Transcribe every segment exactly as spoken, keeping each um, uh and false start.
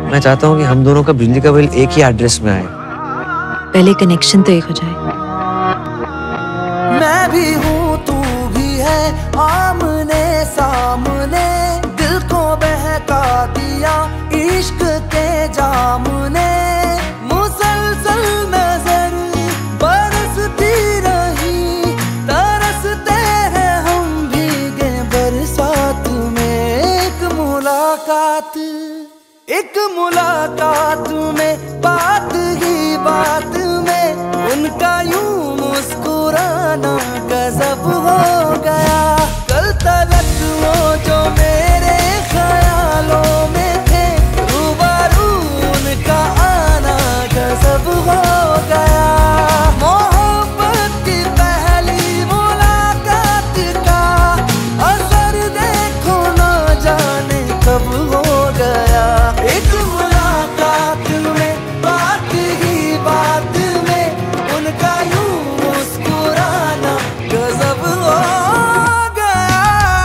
मैं चाहता हूँ कि हम दोनों का बिजली का बिल एक ही एड्रेस में आए। पहले कनेक्शन तो एक हो जाए। मैं भी हूँ तू भी है, आमने सामने दिल को बहका दिया इश्क के जाम ने। मुसलसल नजर बरसती रही, तरसते हैं हम भीगे बरसात में। एक मुलाकात एक मुलाकात में, बात ही बात में उनका यूं मुस्कुराना गजब हो गया। कल तलक वो जो मेरे ख्यालों में थे, रूबरू उनका आना गजब हो गया। मोहब्बत की पहली मुलाकात का असर देखो ना जाने कब हो गया। एक मुलाकात में, बात ही बात में उनका यूं मुस्कुराना गजब हो गया।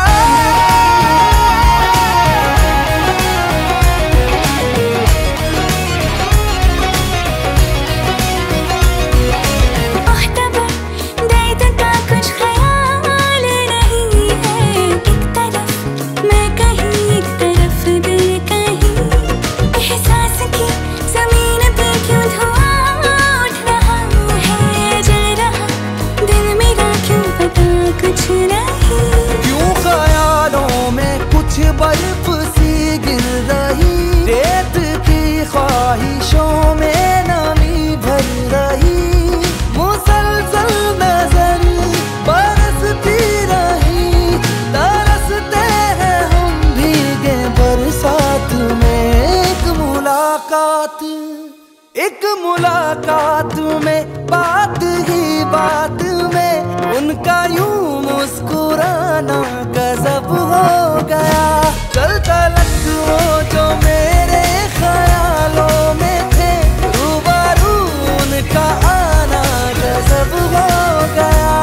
दर्द का कुछ ख्याल नहीं है, एक तरफ मैं कहीं एक तरफ दिल कहीं। एहसास की जमीन पे क्यों धुआं उठ रहा है, जल रहा दिल मेरा क्यों पता कुछ नहीं। क्यों ख्यालों में कुछ बर्फ सी गिर रही, रेत की ख्वाहिशों में नमी भर रही। मुसलसल नजर बरसती रही, तरसते हैं हम भीगे बरसात में। एक मुलाकात एक मुलाकात में, बात ही बात में उनका यूं मुस्कुराना गजब हो गया। कल तलक वो जो मेरे ख्यालों में थे, रूबरू उनका आना गजब हो गया।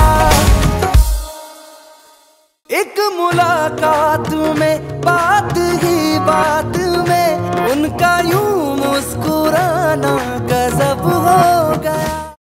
एक मुलाकात में, बात ही बात में उनका यूं मुस्कुराना गजब हो गया।